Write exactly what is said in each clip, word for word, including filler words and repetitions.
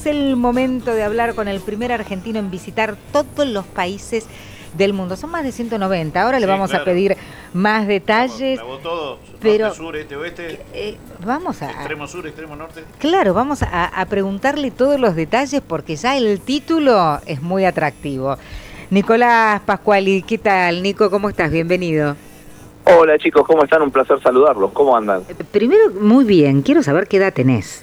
el momento de hablar con el primer argentino en visitar todos los países del mundo. Son más de ciento noventa. Ahora sí, le vamos claro. a pedir más detalles. Grabó todo, pero, norte, sur, este, oeste. Eh, vamos a... Extremo sur, extremo norte. Claro, vamos a, a preguntarle todos los detalles porque ya el título es muy atractivo. Nicolás Pascuali, ¿qué tal? Nico, ¿cómo estás? Bienvenido. Hola chicos, ¿cómo están? Un placer saludarlos. ¿Cómo andan? Primero, muy bien. Quiero saber qué edad tenés.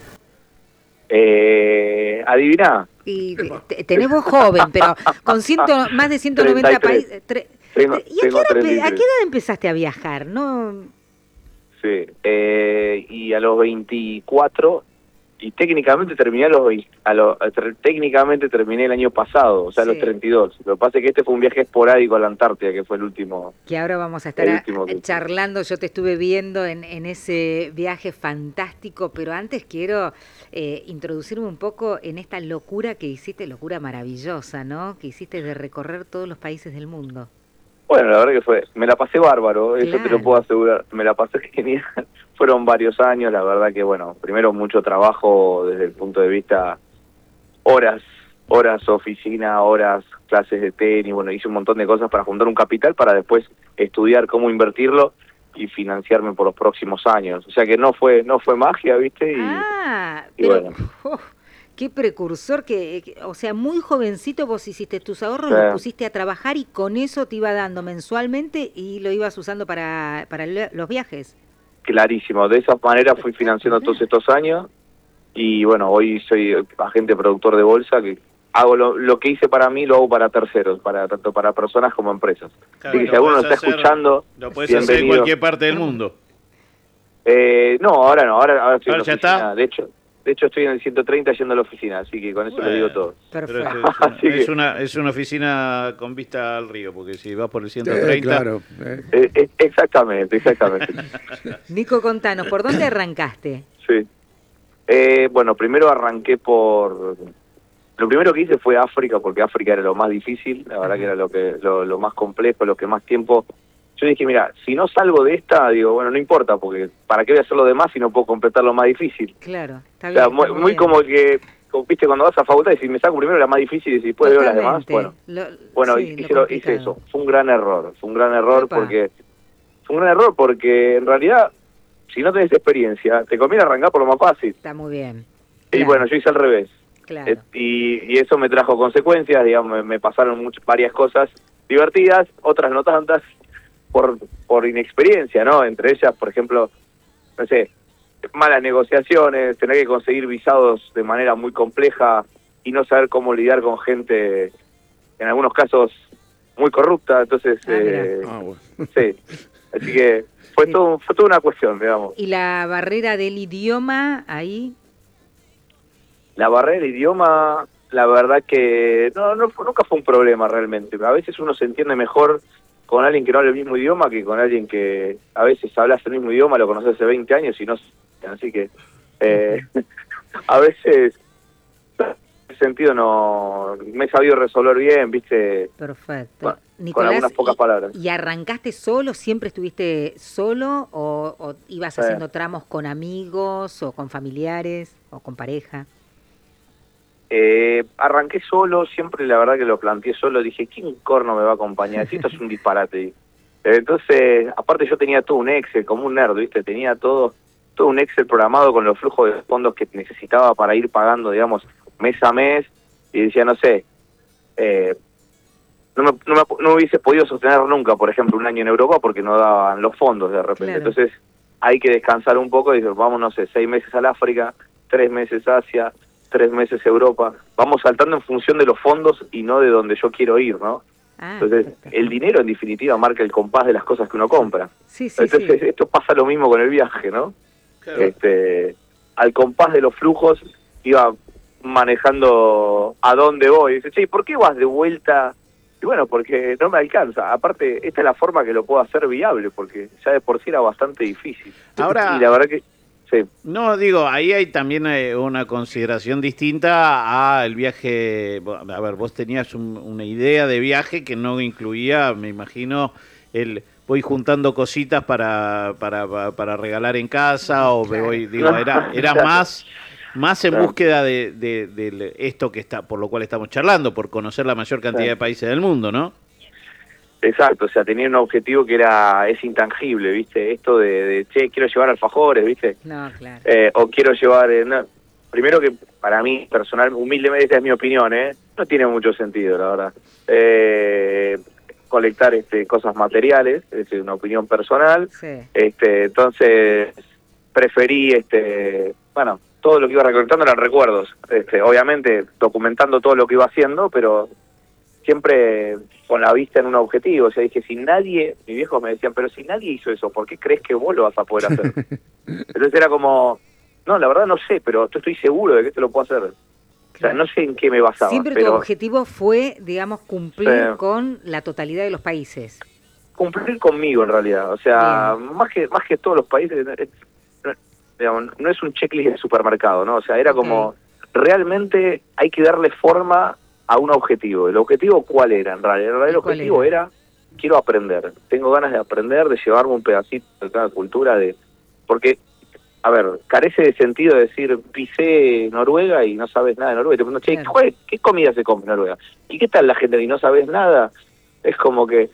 Eh, adiviná. Y tenés vos joven, pero con ciento, más de ciento noventa países. Tre- tengo, ¿Y a qué, edad, a qué edad empezaste a viajar? ¿No? Sí, eh, y a los veinticuatro, y técnicamente terminé a los, a los técnicamente terminé el año pasado, o sea, sí. a los treinta y dos. Lo que pasa es que este fue un viaje esporádico a la Antártida, que fue el último. Que ahora vamos a estar a, charlando, yo te estuve viendo en, en ese viaje fantástico, pero antes quiero eh, introducirme un poco en esta locura que hiciste, locura maravillosa, ¿no? Que hiciste de recorrer todos los países del mundo. Bueno, la verdad que fue, me la pasé bárbaro, eso claro. te lo puedo asegurar, me la pasé genial. Fueron varios años, la verdad que, bueno, primero mucho trabajo desde el punto de vista horas, horas oficina, horas clases de tenis, bueno, hice un montón de cosas para juntar un capital para después estudiar cómo invertirlo y financiarme por los próximos años. O sea que no fue no fue magia, ¿viste? Y, ah, y pero, bueno. Oh, qué precursor, que, que, o sea, muy jovencito vos hiciste tus ahorros, sí. los pusiste a trabajar y con eso te iba dando mensualmente y lo ibas usando para, para los viajes. Clarísimo, de esa manera fui financiando todos estos años y bueno, hoy soy agente productor de bolsa, que hago lo, lo que hice para mí, lo hago para terceros, para tanto para personas como empresas. Claro, así que si alguno está hacer, escuchando, lo puedes hacer en cualquier parte del mundo. Eh, no, ahora no, ahora, ahora estoy ahora en la ya oficina. está. De hecho, de hecho estoy en el ciento treinta yendo a la oficina, así que con eso bueno, le digo todo. Perfecto. Es, es, es, una, es una oficina con vista al río, porque si vas por el ciento treinta... Eh, claro. Eh. Eh, eh, exactamente, exactamente. Nico, contanos, ¿por dónde arrancaste? Sí. Eh, bueno, primero arranqué por... Lo primero que hice fue África, porque África era lo más difícil, la verdad que era lo que lo, lo más complejo, lo que más tiempo... Yo dije, mira, si no salgo de esta, digo, bueno, no importa, porque ¿para qué voy a hacer lo demás si no puedo completar lo más difícil? Claro, está bien. O sea, muy, muy muy bien. como que, como, viste, cuando vas a facultad y si me saco primero la más difícil y después veo las demás, bueno. Lo, bueno, sí, hice, lo hice eso. Fue un gran error, fue un gran error Opa. porque... Fue un gran error porque, en realidad, si no tenés experiencia, te conviene arrancar por lo más fácil. Está muy bien. Y Claro. bueno, yo hice al revés. Claro. Eh, y, y eso me trajo consecuencias, digamos, me, me pasaron muchas, varias cosas divertidas, otras no tantas, por por inexperiencia, ¿no? Entre ellas, por ejemplo, no sé, malas negociaciones, tener que conseguir visados de manera muy compleja y no saber cómo lidiar con gente, en algunos casos, muy corrupta, entonces, Ah, eh, Ah, bueno. sí, así que fue, Sí. todo, fue toda una cuestión, digamos. ¿Y la barrera del idioma ahí? La barrera del idioma, la verdad que no, no nunca fue un problema realmente. A veces uno se entiende mejor con alguien que no habla el mismo idioma que con alguien que a veces hablas el mismo idioma, lo conoces hace veinte años y no... Así que eh, a veces en ese sentido no me he sabido resolver bien, ¿viste? Perfecto. Bueno, Nicolás, con algunas pocas y, palabras. ¿Y arrancaste solo? ¿Siempre estuviste solo? ¿O, o ibas Sí. haciendo tramos con amigos o con familiares o con pareja? Eh, arranqué solo, siempre la verdad que lo planteé solo, dije, ¿quién corno me va a acompañar? Si esto es un disparate. Entonces, aparte yo tenía todo un Excel, como un nerd, ¿viste? Tenía todo todo un Excel programado con los flujos de fondos que necesitaba para ir pagando, digamos, mes a mes, y decía, no sé, eh, no, me, no, me, no hubiese podido sostener nunca, por ejemplo, un año en Europa porque no daban los fondos de repente. Claro. Entonces, hay que descansar un poco y decir, vamos, no sé, seis meses al África, tres meses Asia, tres meses Europa, vamos saltando en función de los fondos y no de donde yo quiero ir, ¿no? Ah, Entonces, perfecto. el dinero en definitiva marca el compás de las cosas que uno compra. Sí, sí, Entonces, sí. esto pasa lo mismo con el viaje, ¿no? Claro. Este, al compás de los flujos iba manejando a dónde voy. Y dice, che, ¿por qué vas de vuelta? Y bueno, porque no me alcanza. Aparte, esta es la forma que lo puedo hacer viable, porque ya de por sí era bastante difícil. Ahora- Y la verdad que, sí. No, digo, ahí hay también eh, una consideración distinta a el viaje. A ver, vos tenías un- una idea de viaje que no incluía, me imagino, el voy juntando cositas para para, para regalar en casa o me voy, digo, era era más más en Claro. búsqueda de, de, de esto que está, por lo cual estamos charlando, por conocer la mayor cantidad Sí. de países del mundo, ¿no? Exacto, o sea, tenía un objetivo que era es intangible, ¿viste? Esto de, de che, quiero llevar alfajores, ¿viste? No, claro. Eh, o quiero llevar... eh, no. Primero que para mí, personal, humildemente, esta es mi opinión, ¿eh? No tiene mucho sentido, la verdad. Eh, colectar este, cosas materiales, es una opinión personal. Sí. Este, entonces, preferí, este, bueno, todo lo que iba recolectando eran recuerdos. Este, obviamente, documentando todo lo que iba haciendo, pero siempre con la vista en un objetivo. O sea, dije, si nadie, mi viejo me decían, pero si nadie hizo eso, ¿por qué crees que vos lo vas a poder hacer? Entonces era como, no, la verdad no sé, pero yo estoy seguro de que esto lo puedo hacer. O sea, no sé en qué me basaba. Siempre pero tu objetivo fue, digamos, cumplir Sí. con la totalidad de los países. cumplir conmigo en realidad. O sea, más que más que todos los países, es- no, digamos, no es un checklist de supermercado, ¿no? O sea, era Ok. como, realmente hay que darle forma a un objetivo. ¿El objetivo cuál era? En realidad, en realidad el ¿Cuál objetivo era? era, quiero aprender. Tengo ganas de aprender, de llevarme un pedacito de cada cultura, de porque, a ver, carece de sentido decir, pisé Noruega y no sabes nada de Noruega. Y te pregunto, che, Claro. ¿cuál- ¿qué comida se come en Noruega? ¿Y qué tal la gente y no sabes nada? Es como que,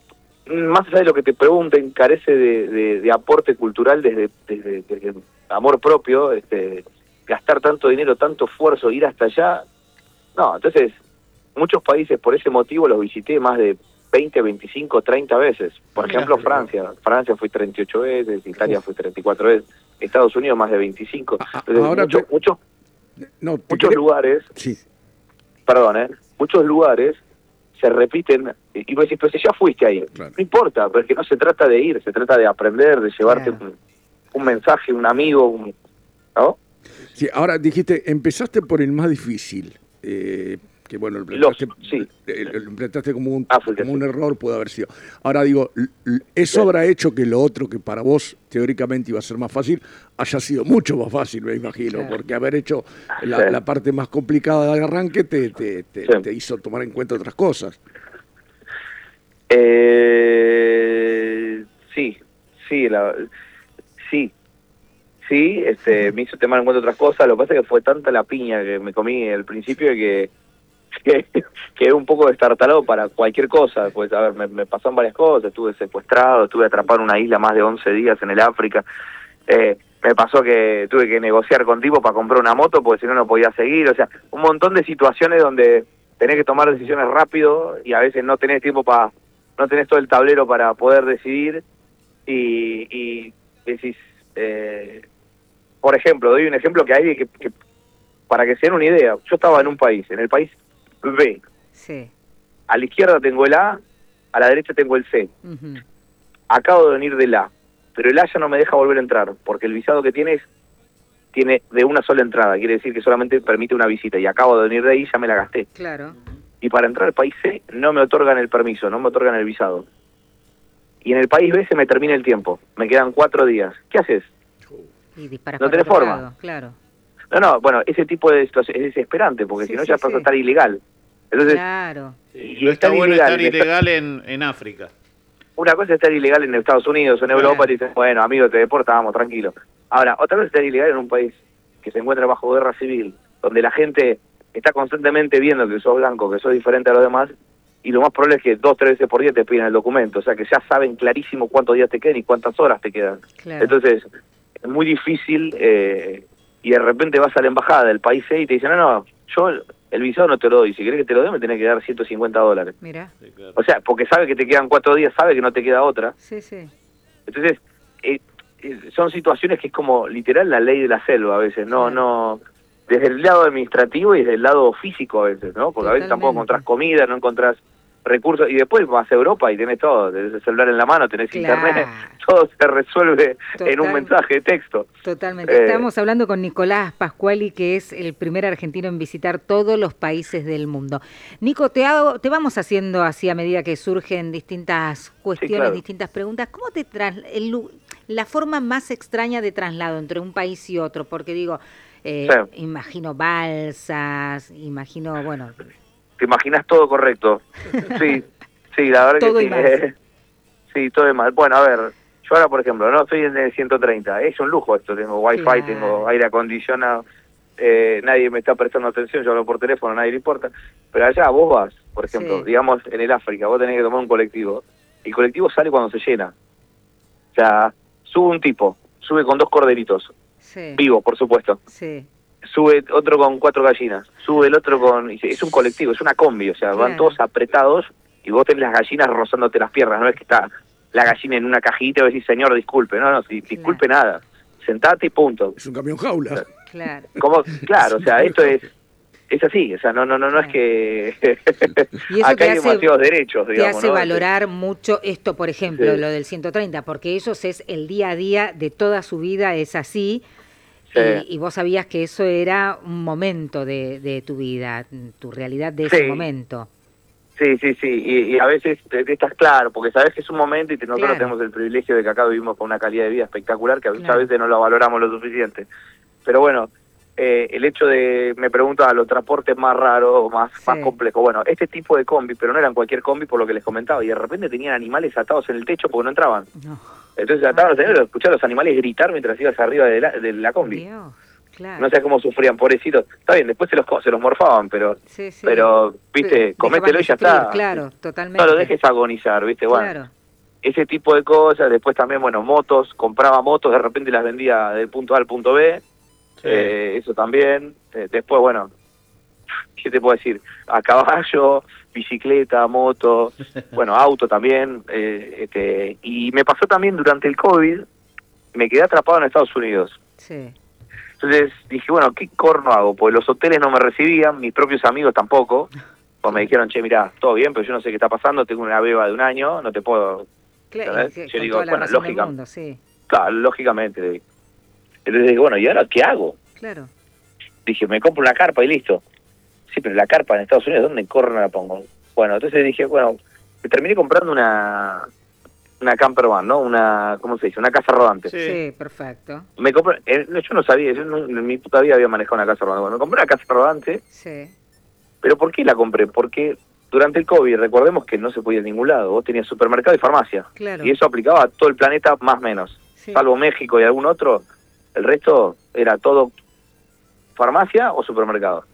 más allá de lo que te pregunten, carece de, de, de aporte cultural desde, desde, desde el amor propio, este, gastar tanto dinero, tanto esfuerzo, ir hasta allá. No, entonces, muchos países por ese motivo los visité más de veinte, veinticinco, treinta veces. Por Mirá, ejemplo, pero- Francia. Francia fui treinta y ocho veces, Italia fui treinta y cuatro veces, Estados Unidos más de veinticinco. A- a- Entonces, ahora muchos, te- muchos, No, te muchos quería- lugares, Sí. perdón, ¿eh? muchos lugares se repiten, y vos decís, pero si ya fuiste ahí, Claro. no importa, pero es que no se trata de ir, se trata de aprender, de llevarte Claro. un, un mensaje, un amigo, un, ¿no? Sí, ahora dijiste, empezaste por el más difícil, eh, que bueno, lo Los- planteaste, sí. eh, lo planteaste como un, África, como un sí. error, puede haber sido. Ahora digo, l- l- eso Sí. habrá hecho que lo otro que para vos teóricamente iba a ser más fácil, haya sido mucho más fácil, me imagino, Claro. porque haber hecho la, Sí. la parte más complicada del arranque te, te, te, Sí. te hizo tomar en cuenta otras cosas. Eh, sí, sí, la, sí, sí, este, me hizo tomar en cuenta otras cosas. Lo que pasa es que fue tanta la piña que me comí al principio que que quedé un poco destartalado para cualquier cosa. Pues, a ver, me, me pasaron varias cosas. Estuve secuestrado, estuve atrapado en una isla más de once días en el África. Eh, me pasó que tuve que negociar con tipo para comprar una moto porque si no, no podía seguir. O sea, un montón de situaciones donde tenés que tomar decisiones rápido y a veces no tenés tiempo para, no tenés todo el tablero para poder decidir. Y, y decís, eh, por ejemplo, doy un ejemplo que hay que, que para que se den una idea. Yo estaba en un país, en el país B. Sí. A la izquierda tengo el A, a la derecha tengo el C. Ujú. Acabo de venir del A, pero el A ya no me deja volver a entrar, porque el visado que tiene es, tiene de una sola entrada, quiere decir que solamente permite una visita, y acabo de venir de ahí, ya me la gasté. Claro. Y para entrar al país C no me otorgan el permiso, no me otorgan el visado. Y en el país B se me termina el tiempo, me quedan cuatro días. ¿Qué haces? Y disparas No para tenés otro forma. lado, claro. No, no, bueno, ese tipo de situación es desesperante, porque Sí, si no sí, ya pasas sí. a estar ilegal. Entonces, Claro. Y Y no está estar bueno ilegal estar en esta- ilegal en, en África. una cosa es estar ilegal en Estados Unidos o en Europa, Claro. y dicen, bueno, amigo, te deportamos, tranquilo. Ahora, otra cosa es estar ilegal en un país que se encuentra bajo guerra civil, donde la gente está constantemente viendo que sos blanco, que sos diferente a los demás, y lo más probable es que dos, tres veces por día te piden el documento, o sea que ya saben clarísimo cuántos días te quedan y cuántas horas te quedan. Claro. Entonces, es muy difícil, eh, y de repente vas a la embajada del país C y te dicen, no, no, yo el visado no te lo doy, si querés que te lo dé me tenés que dar ciento cincuenta dólares. Mira. Sí, claro. O sea, porque sabe que te quedan cuatro días, sabe que no te queda otra. Sí, sí. Entonces, eh, eh, son situaciones que es como literal la ley de la selva a veces, no, Claro. no, desde el lado administrativo y desde el lado físico a veces, ¿no? Porque a veces tampoco Totalmente. encontrás comida, no encontrás recursos, y después vas a Europa y tenés todo, tenés el celular en la mano, tenés Claro. internet, todo se resuelve en un Total. mensaje de texto. Totalmente. Eh, Estamos hablando con Nicolás Pascuali, que es el primer argentino en visitar todos los países del mundo. Nico, te, hago, te vamos haciendo así a medida que surgen distintas cuestiones, claro. distintas preguntas. ¿Cómo te tras, el lu- la forma más extraña de traslado entre un país y otro? Porque digo, eh, Sí. imagino balsas, imagino, bueno, Te imaginas todo correcto. Sí, sí, la verdad Todo que y sí. más. eh, sí, todo y más. Bueno, a ver, yo ahora, por ejemplo, no estoy en el ciento treinta, es un lujo esto, tengo wifi, Claro. tengo aire acondicionado, eh, nadie me está prestando atención, yo hablo por teléfono, a nadie le importa, pero allá vos vas, por ejemplo, Sí. digamos en el África, vos tenés que tomar un colectivo, el colectivo sale cuando se llena, o sea, sube un tipo, sube con dos corderitos, Sí. vivo, por supuesto, Sí. sube otro con cuatro gallinas, sube el otro con... es un colectivo, es una combi, o sea, Claro. van todos apretados y vos tenés las gallinas rozándote las piernas, no es que está la gallina en una cajita y vos decís, señor, disculpe, no, no, si, disculpe nada, sentate y punto. Es un camión jaula. Claro. Como, claro, o sea, esto es es así, o sea, no no no no es que Y eso acá te hay hace- demasiados derechos, Te digamos, hace ¿no? valorar mucho esto, por ejemplo, Sí. lo del ciento treinta, porque ellos es el día a día de toda su vida, es así, Sí. y, y vos sabías que eso era un momento de, de tu vida, tu realidad de ese Sí. momento. Sí, sí, sí, y, y a veces te, te estás claro, porque sabes que es un momento y te- nosotros Claro. tenemos el privilegio de que acá vivimos con una calidad de vida espectacular que a muchas Claro. veces no lo valoramos lo suficiente. Pero bueno, eh, el hecho de, me preguntan, los transportes más raros, más, Sí. más complejos, bueno, este tipo de combi, pero no eran cualquier combi por lo que les comentaba, y de repente tenían animales atados en el techo porque no entraban. No. Entonces ataban los animales, escuchar a los animales gritar mientras ibas arriba de la, de la combi. Dios, claro. No sé cómo sufrían, pobrecitos. Está bien, después se los, co- se los morfaban, pero... Sí, sí. Pero, viste, Dejaban comételo de y ya sufrir, está. Claro, totalmente. No lo dejes agonizar, ¿viste? Bueno, Claro. ese tipo de cosas. Después también, bueno, motos. Compraba motos, de repente las vendía del punto A al punto B. Sí. Eh, eso también. Eh, después, bueno, ¿qué te puedo decir? A caballo, bicicleta, moto, bueno, auto también. Eh, este, y me pasó también durante el COVID, me quedé atrapado en Estados Unidos. Sí. Entonces dije, bueno, ¿qué corno hago? Porque los hoteles no me recibían, mis propios amigos tampoco. Pues me dijeron, che, mirá, todo bien, pero yo no sé qué está pasando, tengo una beba de un año, no te puedo... Claro, ¿sabes? que- Yo con digo, toda la bueno, razón del lógica- mundo, sí. Claro, lógicamente. le digo. Entonces dije, bueno, ¿y ahora qué hago? Claro. Dije, me compro una carpa y listo. Sí, pero la carpa en Estados Unidos, ¿dónde corno la pongo? Bueno, entonces dije, bueno, me terminé comprando una una camper van, ¿no? Una, ¿cómo se dice? Una casa rodante. Sí. Sí, perfecto. Me compré, eh, no, yo no sabía, yo no- en mi puta vida había manejado una casa rodante. Bueno, me compré una casa rodante. Sí. ¿Pero por qué la compré? Porque durante el COVID, recordemos que no se podía ir a ningún lado. Vos tenías supermercado y farmacia. Claro. Y eso aplicaba a todo el planeta más o menos. Sí. Salvo México y algún otro, el resto era todo farmacia o supermercado.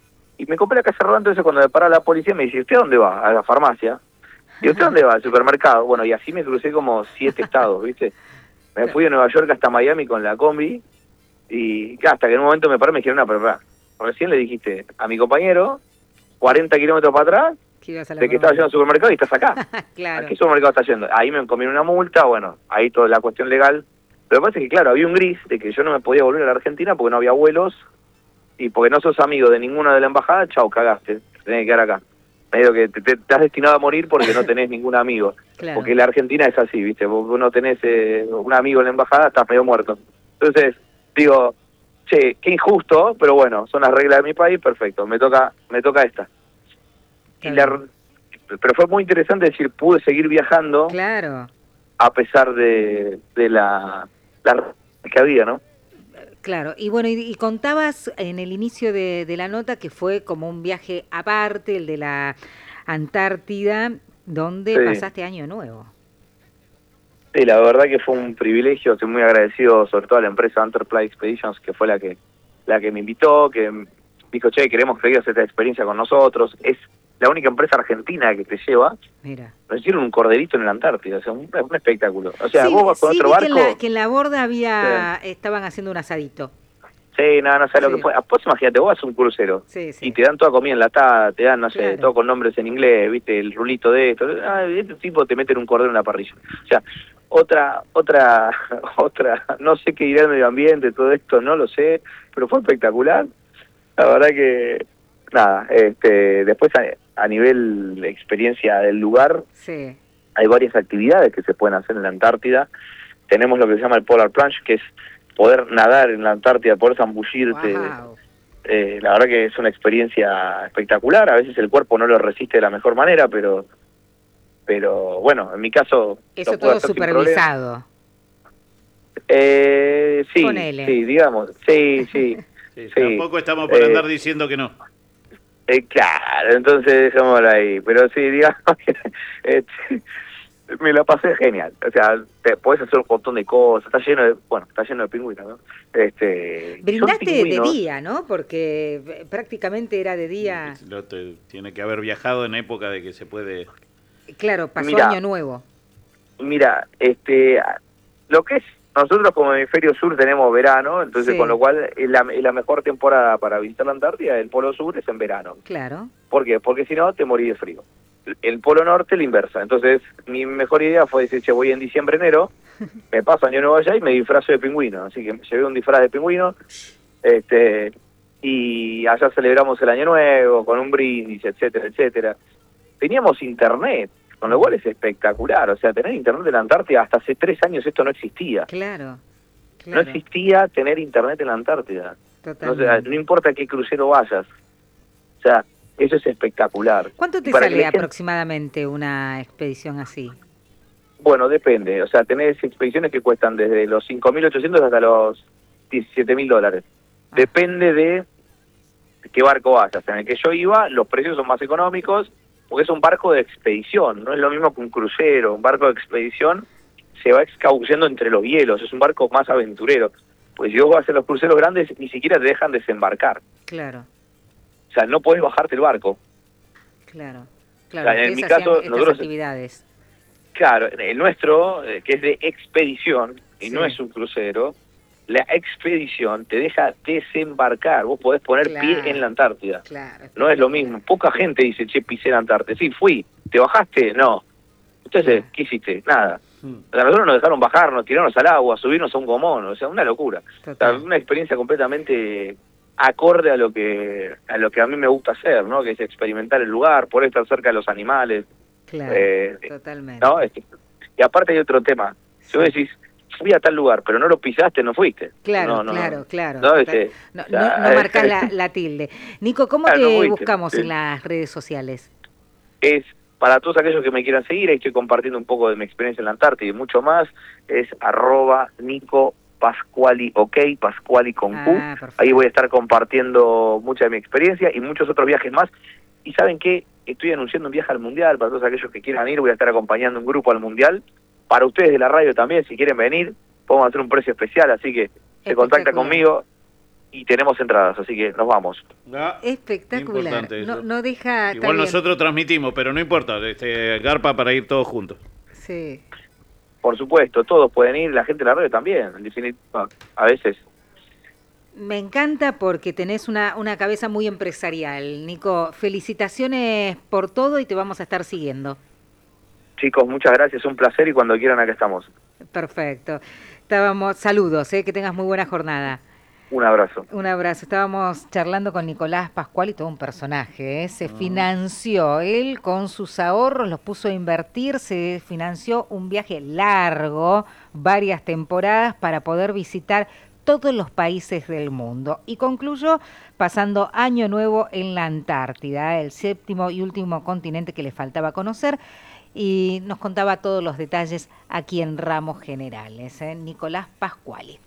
Y me compré la casa rodante, entonces cuando me para la policía me dice, ¿usted a dónde va? A la farmacia. ¿Y usted a dónde va? Al supermercado. Bueno, y así me crucé como siete estados, ¿viste? Me fui de Nueva York hasta Miami con la combi y hasta que en un momento me paré y me dijeron, no, pero pará, recién le dijiste a mi compañero, cuarenta kilómetros para atrás, Que ibas a la de que estaba yendo al supermercado y estás acá. Claro. ¿A qué supermercado está yendo? Ahí me comieron una multa, bueno, ahí toda la cuestión legal. Pero me parece que, claro, había un gris de que yo no me podía volver a la Argentina porque no había vuelos y porque no sos amigo de ninguna de la embajada, chau, cagaste, tenés que quedar acá. Medio que te, te, te has destinado a morir porque no tenés ningún amigo. Claro. Porque la Argentina es así, ¿viste? Vos no tenés eh, un amigo en la embajada, estás medio muerto. Entonces, digo, che, qué injusto, pero bueno, son las reglas de mi país, perfecto, me toca me toca esta. Y la, pero fue muy interesante decir, pude seguir viajando Claro. a pesar de, de la, la que había, ¿no? Claro, y bueno, y, y contabas en el inicio de, de la nota que fue como un viaje aparte, el de la Antártida, donde Sí. pasaste año nuevo. Sí, la verdad que fue un privilegio, estoy muy agradecido sobre todo a la empresa Enterprise Expeditions, que fue la que la que me invitó, que dijo, che, queremos que hacer esta experiencia con nosotros. Es la única empresa argentina que te lleva. Mira. Nos hicieron un corderito en la Antártida, o sea, un, un espectáculo. O sea, Sí, vos vas con sí, otro vi barco... que en, la, que en la borda había estaban haciendo un asadito. Sí, no, no sabes Sí. lo que fue. Vos imagínate, vos vas a un crucero Sí, sí. y te dan toda comida enlatada, te dan, no sé, Claro. todo con nombres en inglés, viste, el rulito de esto. Ah, este tipo te meten un cordero en la parrilla. O sea, otra, otra, otra, no sé qué dirá el medio ambiente, todo esto, no lo sé, pero fue espectacular. La verdad que, nada, este, después a, a nivel de experiencia del lugar, Sí. hay varias actividades que se pueden hacer en la Antártida. Tenemos lo que se llama el Polar Plunge, que es poder nadar en la Antártida, poder zambullirte. Wow. Eh, la verdad que es una experiencia espectacular. A veces el cuerpo no lo resiste de la mejor manera, pero pero bueno, en mi caso... Eso lo puedo todo hacer sin problema. supervisado. Eh, sí, Ponele. sí, digamos, sí, sí. Sí, Sí. Tampoco estamos por Eh, andar diciendo que no. Eh, claro, entonces dejémoslo ahí. Pero sí, digamos que este, Me la pasé genial. O sea, te podés hacer un montón de cosas. Está lleno de, bueno, está lleno de pingüinos, ¿no? Este, Brindaste pingüinos, de día, ¿no? Porque prácticamente era de día. Lo te, tiene que haber viajado en época de que se puede. Claro, pasó Mirá, Año Nuevo. Mira, este, lo que es, nosotros como hemisferio sur tenemos verano, entonces Sí. con lo cual es la, es la mejor temporada para visitar la Antártida, el polo sur es en verano. Claro. ¿Por qué? Porque si no te morís de frío. El polo norte la inversa. Entonces mi mejor idea fue decir, che, voy en diciembre, enero, me paso Año Nuevo allá y me disfrazo de pingüino. Así que llevé un disfraz de pingüino, este, y allá celebramos el Año Nuevo con un brindis, etcétera, etcétera. Teníamos internet, con lo cual es espectacular. O sea, tener internet en la Antártida, hasta hace tres años esto no existía. Claro. Claro. No existía tener internet en la Antártida. Totalmente. O sea, no importa qué crucero vayas. O sea, eso es espectacular. ¿Cuánto te Y para que sale la gente- aproximadamente una expedición así? Bueno, depende. O sea, tenés expediciones que cuestan desde los cinco mil ochocientos hasta los diecisiete mil dólares. Ah. Depende de qué barco vayas. En el que yo iba, los precios son más económicos porque es un barco de expedición. No es lo mismo que un crucero. Un barco de expedición se va escabullendo entre los hielos. Es un barco más aventurero. Pues si vos vas a los cruceros grandes, ni siquiera te dejan desembarcar. Claro, O sea, no podés bajarte el barco. claro. Claro, O sea, en ustedes mi hacían caso, estas nosotros- actividades. Claro, el nuestro, eh, que es de expedición, y Sí. no es un crucero, la expedición te deja desembarcar. Vos podés poner Claro. pie en la Antártida. Claro. No es lo mismo. Poca gente dice, che, pisé la Antártida. Sí, fui. ¿Te bajaste? No. Entonces, Claro. ¿qué hiciste? Nada. Mm. O sea, nosotros nos dejaron bajarnos, tirarnos al agua, subirnos a un gomón. O sea, una locura. O sea, Total. una experiencia completamente acorde a lo que a lo que a mí me gusta hacer, ¿no? Que es experimentar el lugar, poder estar cerca de los animales. Claro, eh, totalmente. ¿No? Este, y aparte hay otro tema. Si vos decís, fui a tal lugar, pero no lo pisaste, no fuiste. Claro, No, no, claro, claro. No, Total- este, no, o sea, no- no marcás eh, la, la tilde. Nico, ¿cómo Claro, te no fuiste, buscamos sí. en las redes sociales? Es para todos aquellos que me quieran seguir, ahí estoy compartiendo un poco de mi experiencia en la Antártida y mucho más, es arroba Nico Pascuali, ok, Pascuali con Q. Ah, perfecto. Ahí voy a estar compartiendo mucha de mi experiencia y muchos otros viajes más. Y ¿saben qué? Estoy anunciando un viaje al Mundial, para todos aquellos que quieran ir, voy a estar acompañando un grupo al Mundial. Para ustedes de la radio también, si quieren venir, podemos hacer un precio especial, así que se contacta Espectacular. conmigo y tenemos entradas, así que nos vamos. Ah, Espectacular. importante eso. No, no deja... está Igual bien. nosotros transmitimos, pero no importa. Este, Garpa para ir todos juntos. Sí. Por supuesto, todos pueden ir, la gente de la radio también, en definitiva, a veces. Me encanta porque tenés una, una cabeza muy empresarial. Nico, felicitaciones por todo y te vamos a estar siguiendo. Chicos, muchas gracias, un placer y cuando quieran acá estamos. Perfecto. Estábamos, saludos, ¿eh? Que tengas muy buena jornada. Un abrazo. Un abrazo. Estábamos charlando con Nicolás Pascuali, todo un personaje. ¿eh? Se financió, él con sus ahorros los puso a invertir, se financió un viaje largo, varias temporadas para poder visitar todos los países del mundo. Y concluyó pasando Año Nuevo en la Antártida, el séptimo y último continente que le faltaba conocer. Y nos contaba todos los detalles aquí en Ramos Generales, ¿eh? Nicolás Pascuali.